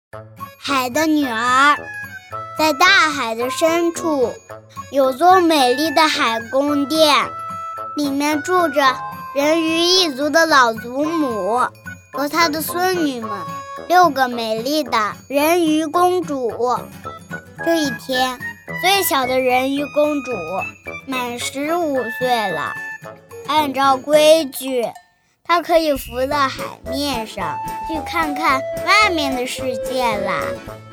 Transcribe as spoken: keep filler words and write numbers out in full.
海的女儿。在大海的深处，有座美丽的海宫殿，里面住着人鱼一族的老祖母和她的孙女们，六个美丽的人鱼公主。这一天，最小的人鱼公主满十五岁了，按照规矩，她可以浮到海面上去看看外面的世界啦。